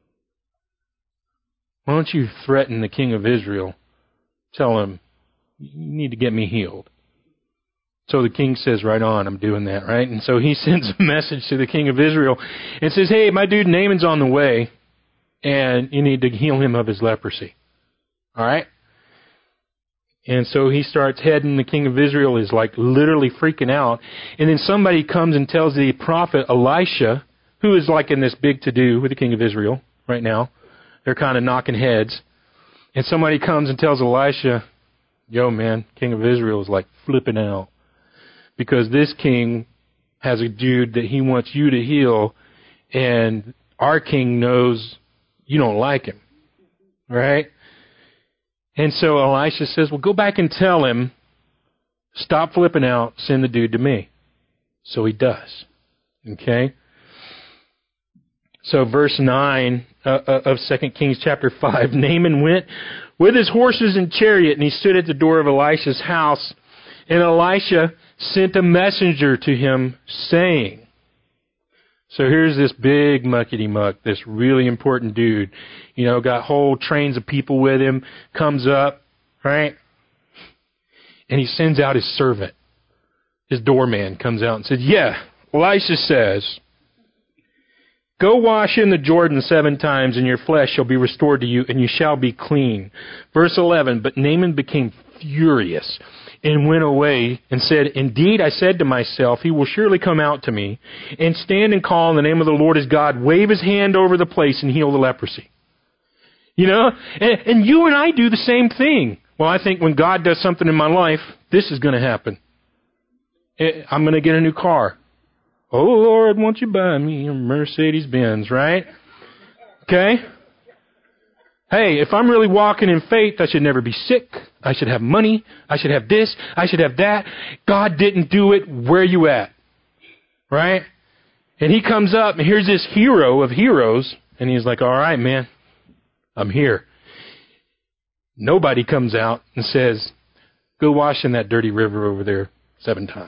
[SPEAKER 1] Why don't you threaten the king of Israel? Tell him, you need to get me healed. So the king says, right on, I'm doing that, right? And so he sends a message to the king of Israel and says, hey, my dude Naaman's on the way, and you need to heal him of his leprosy. All right? And so he starts heading. The king of Israel is like literally freaking out. And then somebody comes and tells the prophet Elisha, who is like in this big to-do with the king of Israel right now. They're kind of knocking heads. And somebody comes and tells Elisha, yo, man, king of Israel is like flipping out. Because this king has a dude that he wants you to heal, and our king knows you don't like him. Right? And so Elisha says, well, go back and tell him, stop flipping out, send the dude to me. So he does. Okay? So verse nine uh, of Second Kings chapter five, Naaman went with his horses and chariot, and he stood at the door of Elisha's house. And Elisha sent a messenger to him, saying, so here's this big muckety-muck, this really important dude, you know, got whole trains of people with him, comes up, right? And he sends out his servant. His doorman comes out and says, yeah, Elisha says, go wash in the Jordan seven times, and your flesh shall be restored to you, and you shall be clean. Verse eleven, but Naaman became furious and went away and said, indeed, I said to myself, he will surely come out to me and stand and call on the name of the Lord his God, wave his hand over the place and heal the leprosy. You know, and, and you and I do the same thing. Well, I think when God does something in my life, this is going to happen. I'm going to get a new car. Oh, Lord, won't you buy me a Mercedes-Benz, right? Okay? Hey, if I'm really walking in faith, I should never be sick. I should have money. I should have this. I should have that. God didn't do it. Where you at? Right? And he comes up, and here's this hero of heroes, and he's like, all right, man, I'm here. Nobody comes out and says, go wash in that dirty river over there seven times.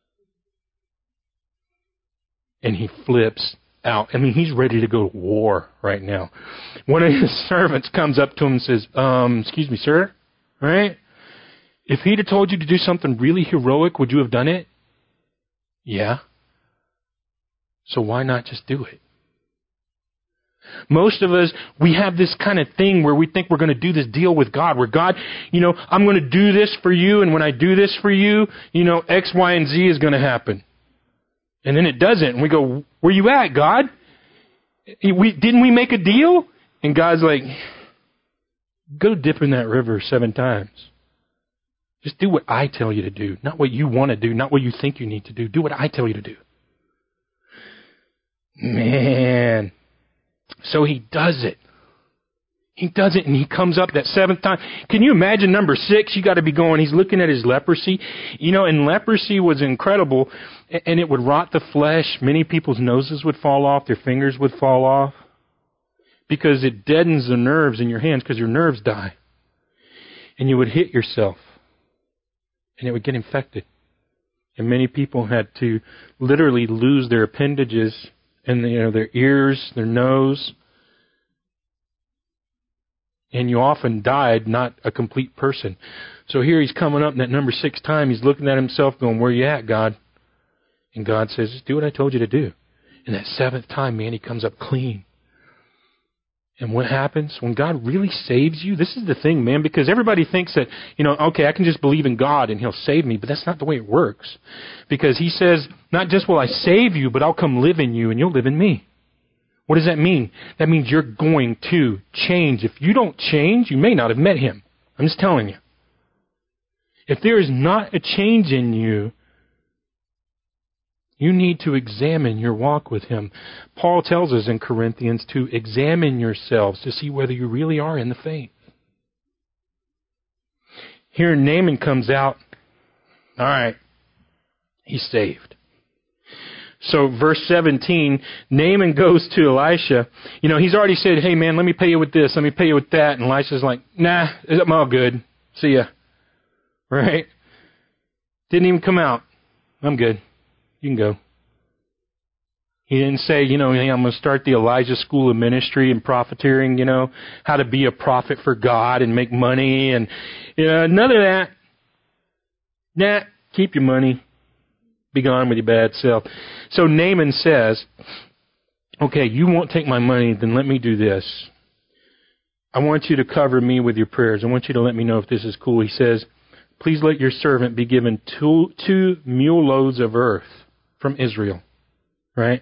[SPEAKER 1] And he flips out. I mean, he's ready to go to war right now. One of his servants comes up to him and says, um, excuse me, sir, right? If he'd have told you to do something really heroic, would you have done it? Yeah. So why not just do it? Most of us, we have this kind of thing where we think we're going to do this deal with God, where God, you know, I'm going to do this for you, and when I do this for you, you know, X, Y, and Z is going to happen. And then it doesn't. And we go, where you at, God? We, didn't we make a deal? And God's like, go dip in that river seven times. Just do what I tell you to do. Not what you want to do. Not what you think you need to do. Do what I tell you to do. Man. So he does it. He does it, and he comes up that seventh time. Can you imagine number six? You got to be going, he's looking at his leprosy. You know, and leprosy was incredible, and it would rot the flesh. Many people's noses would fall off. Their fingers would fall off because it deadens the nerves in your hands because your nerves die. And you would hit yourself, and it would get infected. And many people had to literally lose their appendages and, you know, their ears, their nose. And you often died not a complete person. So here he's coming up in that number six time. He's looking at himself going, where you at, God? And God says, just do what I told you to do. And that seventh time, man, he comes up clean. And what happens? When God really saves you, this is the thing, man, because everybody thinks that, you know, okay, I can just believe in God and he'll save me. But that's not the way it works. Because he says, not just will I save you, but I'll come live in you and you'll live in me. What does that mean? That means you're going to change. If you don't change, you may not have met him. I'm just telling you. If there is not a change in you, you need to examine your walk with him. Paul tells us in Corinthians to examine yourselves to see whether you really are in the faith. Here Naaman comes out. All right. He's saved. So verse seventeen, Naaman goes to Elisha. You know, he's already said, hey man, let me pay you with this, let me pay you with that. And Elisha's like, nah, I'm all good. See ya. Right? Didn't even come out. I'm good. You can go. He didn't say, you know, hey, I'm going to start the Elijah School of Ministry and profiteering, you know, how to be a prophet for God and make money and, you know, none of that. Nah, keep your money. Be gone with your bad self. So Naaman says, okay, you won't take my money, then let me do this. I want you to cover me with your prayers. I want you to let me know if this is cool. He says, please let your servant be given two, two mule loads of earth from Israel. Right?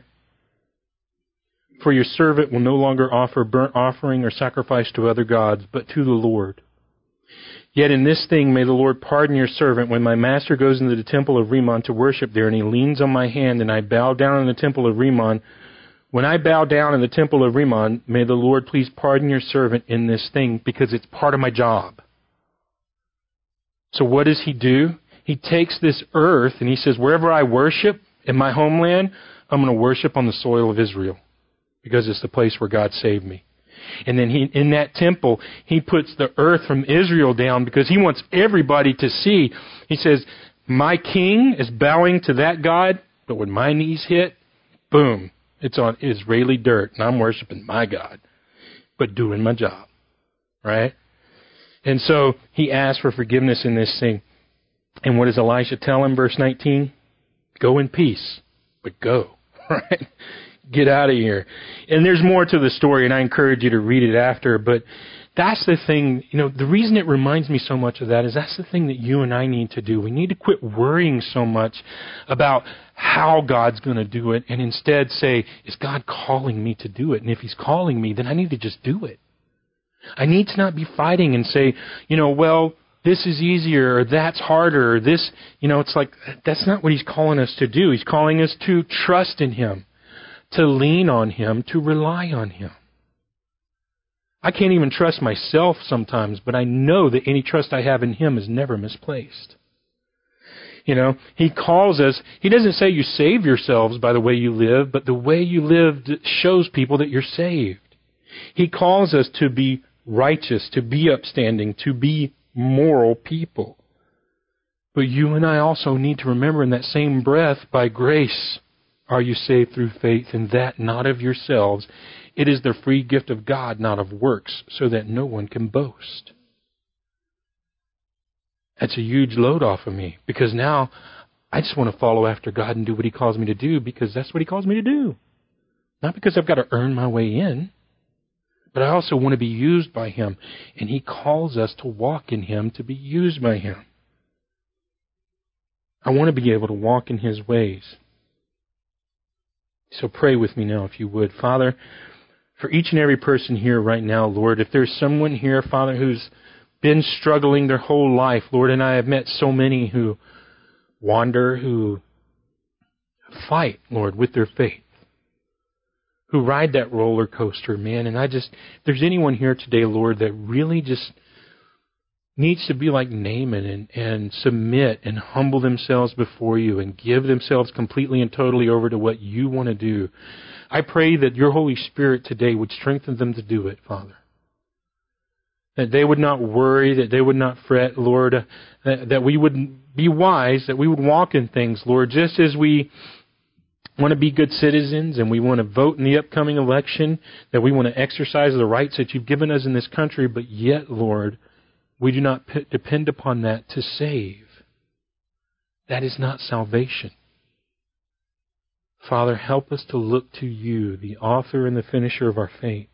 [SPEAKER 1] For your servant will no longer offer burnt offering or sacrifice to other gods, but to the Lord. Yet in this thing may the Lord pardon your servant when my master goes into the temple of Rimmon to worship there, and he leans on my hand, and I bow down in the temple of Rimmon. When I bow down in the temple of Rimmon, may the Lord please pardon your servant in this thing, because it's part of my job. So what does he do? He takes this earth, and he says, wherever I worship in my homeland, I'm going to worship on the soil of Israel, because it's the place where God saved me. And then he, in that temple, he puts the earth from Israel down because he wants everybody to see. He says, my king is bowing to that God, but when my knees hit, boom, it's on Israeli dirt, and I'm worshiping my God, but doing my job, right? And so he asks for forgiveness in this thing. And what does Elisha tell him, verse nineteen? Go in peace, but go, right? Get out of here. And there's more to the story, and I encourage you to read it after, but that's the thing, you know, the reason it reminds me so much of that is that's the thing that you and I need to do. We need to quit worrying so much about how God's going to do it, and instead say, is God calling me to do it? And if He's calling me, then I need to just do it. I need to not be fighting and say, you know, well, this is easier, or that's harder, or this, you know, it's like, that's not what He's calling us to do. He's calling us to trust in Him, to lean on Him, to rely on Him. I can't even trust myself sometimes, but I know that any trust I have in Him is never misplaced. You know, He calls us, He doesn't say you save yourselves by the way you live, but the way you live shows people that you're saved. He calls us to be righteous, to be upstanding, to be moral people. But you and I also need to remember in that same breath, by grace are you saved through faith, and that not of yourselves. It is the free gift of God, not of works, so that no one can boast. That's a huge load off of me, because now I just want to follow after God and do what He calls me to do, because that's what He calls me to do. Not because I've got to earn my way in, but I also want to be used by Him, and He calls us to walk in Him, to be used by Him. I want to be able to walk in His ways. So pray with me now, if you would. Father, for each and every person here right now, Lord, if there's someone here, Father, who's been struggling their whole life, Lord, and I have met so many who wander, who fight, Lord, with their faith, who ride that roller coaster, man, and I just, if there's anyone here today, Lord, that really just needs to be like Naaman and, and submit and humble themselves before You and give themselves completely and totally over to what You want to do, I pray that Your Holy Spirit today would strengthen them to do it, Father. That they would not worry, that they would not fret, Lord, uh, that, that we would be wise, that we would walk in things, Lord, just as we want to be good citizens and we want to vote in the upcoming election, that we want to exercise the rights that You've given us in this country, but yet, Lord, we do not p- depend upon that to save. That is not salvation. Father, help us to look to You, the author and the finisher of our faith,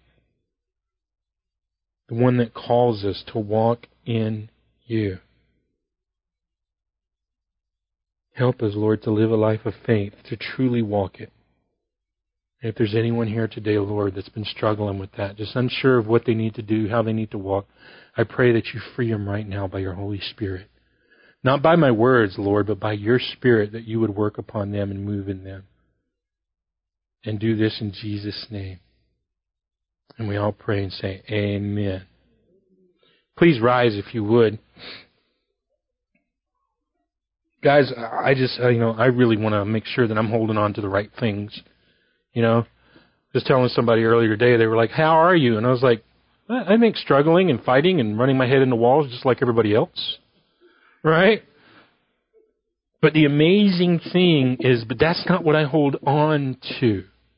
[SPEAKER 1] the one that calls us to walk in You. Help us, Lord, to live a life of faith, to truly walk it. And if there's anyone here today, Lord, that's been struggling with that, just unsure of what they need to do, how they need to walk, I pray that You free them right now by Your Holy Spirit. Not by my words, Lord, but by Your Spirit, that You would work upon them and move in them. And do this in Jesus' name. And we all pray and say, Amen. Please rise if you would. Guys, I just, you know, I really want to make sure that I'm holding on to the right things. You know, just telling somebody earlier today, they were like, how are you? And I was like, I think struggling and fighting and running my head into walls just like everybody else. Right? But the amazing thing is, but that's not what I hold on to.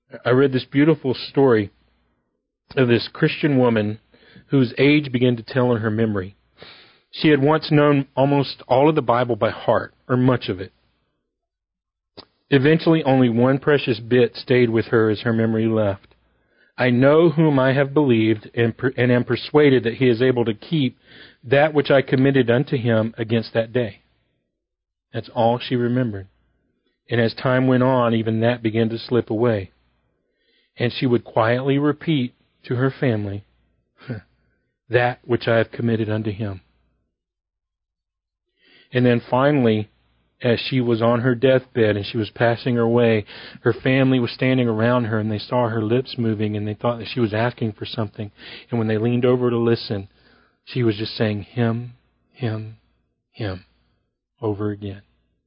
[SPEAKER 1] I read this beautiful story of this Christian woman whose age began to tell in her memory. She had once known almost all of the Bible by heart, or much of it. Eventually, only one precious bit stayed with her as her memory left. I know whom I have believed, and, per- and am persuaded that he is able to keep that which I committed unto him against that day. That's all she remembered. And as time went on, even that began to slip away. And she would quietly repeat to her family, that which I have committed unto him. And then finally, as she was on her deathbed and she was passing her way, her family was standing around her and they saw her lips moving and they thought that she was asking for something. And when they leaned over to listen, she was just saying, him, him, him, over again.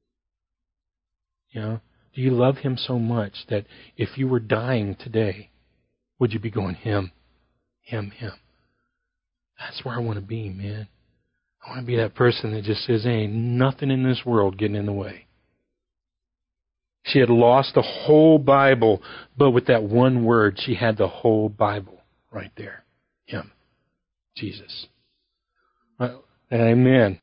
[SPEAKER 1] You know, do you love him so much that if you were dying today, would you be going, him, him, him? That's where I want to be, man. I want to be that person that just says, ain't nothing in this world getting in the way. She had lost the whole Bible, but with that one word, she had the whole Bible right there. Him. Jesus. Amen.